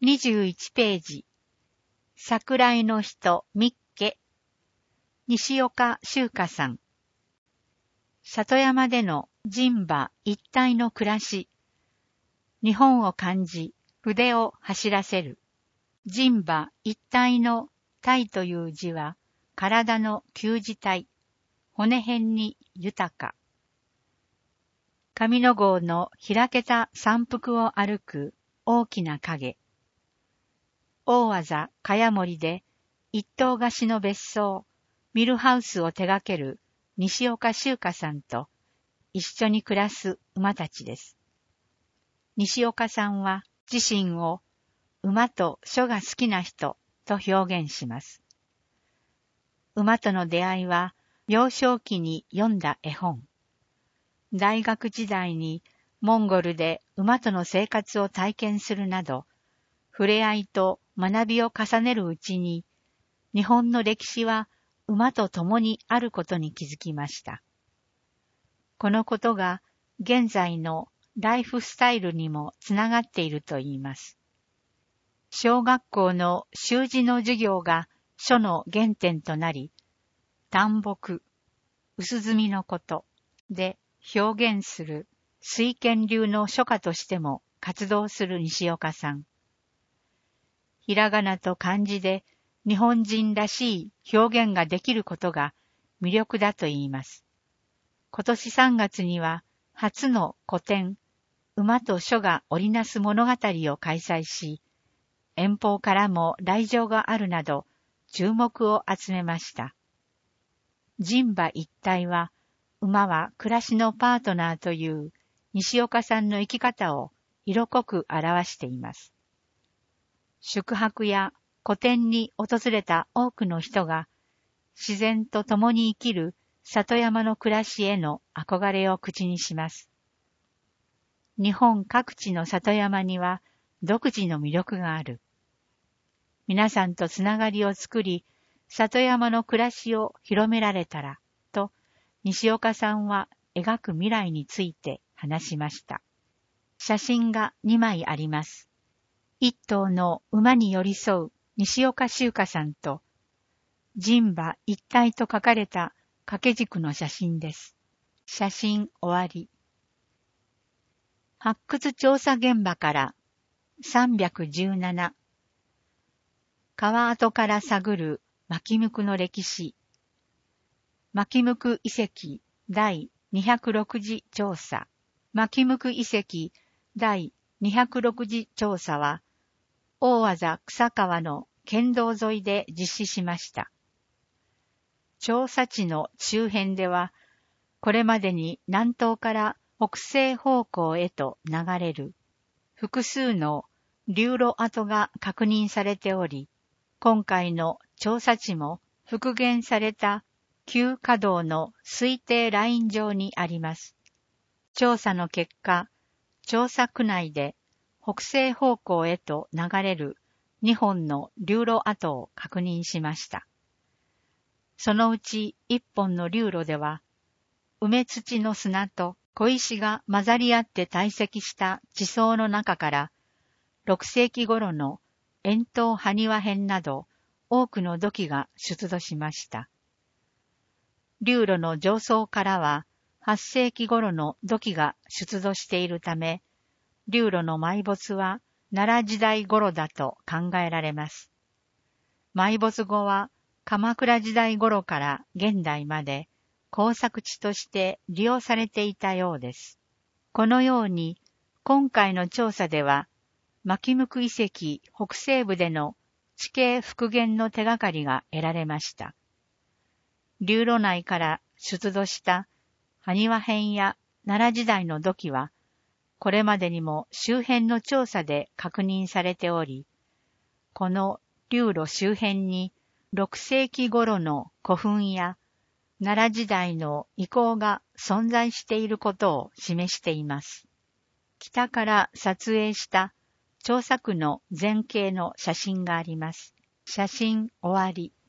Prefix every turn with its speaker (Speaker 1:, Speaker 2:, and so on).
Speaker 1: 21ページ。桜井の人ミッケ。西岡修華さん。里山での人馬一体の暮らし。日本を感じ、筆を走らせる。人馬一体の体という字は、体の旧字体、骨辺に豊か。上野郷の開けた山腹を歩く大きな影。大字茅森で一棟貸しの別荘、ミルハウスを手掛ける西岡修華さんと一緒に暮らす馬たちです。西岡さんは自身を馬と書が好きな人と表現します。馬との出会いは幼少期に読んだ絵本。大学時代にモンゴルで馬との生活を体験するなど、触れ合いと学びを重ねるうちに、日本の歴史は馬と共にあることに気づきました。このことが現在のライフスタイルにもつながっていると言います。小学校の習字の授業が書の原点となり、淡墨、薄墨のことで表現する水剣流の書家としても活動する西岡さん。ひらがなと漢字で日本人らしい表現ができることが魅力だと言います。今年3月には初の個展、馬と書が織りなす物語を開催し、遠方からも来場があるなど注目を集めました。人馬一体は、馬は暮らしのパートナーという西岡さんの生き方を色濃く表しています。宿泊や個展に訪れた多くの人が自然と共に生きる里山の暮らしへの憧れを口にします。日本各地の里山には独自の魅力がある。皆さんとつながりを作り、里山の暮らしを広められたら、と西岡さんは描く未来について話しました。写真が2枚あります。一頭の馬に寄り添う西岡修華さんと、人馬一体と書かれた掛け軸の写真です。写真終わり。発掘調査現場から317。川跡から探る牧向の歴史。牧向遺跡第206次調査。牧向遺跡第206次調査は、大字草川の県道沿いで実施しました。調査地の周辺では、これまでに南東から北西方向へと流れる複数の流路跡が確認されており、今回の調査地も復元された旧河道の推定ライン上にあります。調査の結果、調査区内で北西方向へと流れる2本の流路跡を確認しました。そのうち1本の流路では、埋め土の砂と小石が混ざり合って堆積した地層の中から、6世紀頃の円筒埴輪片など多くの土器が出土しました。流路の上層からは8世紀頃の土器が出土しているため、流路の埋没は奈良時代頃だと考えられます。埋没後は鎌倉時代頃から現代まで工作地として利用されていたようです。このように今回の調査では、牧向遺跡北西部での地形復元の手がかりが得られました。流路内から出土した埴輪片や奈良時代の土器は、これまでにも周辺の調査で確認されており、この流路周辺に6世紀頃の古墳や奈良時代の遺構が存在していることを示しています。北から撮影した調査区の前景の写真があります。写真終わり。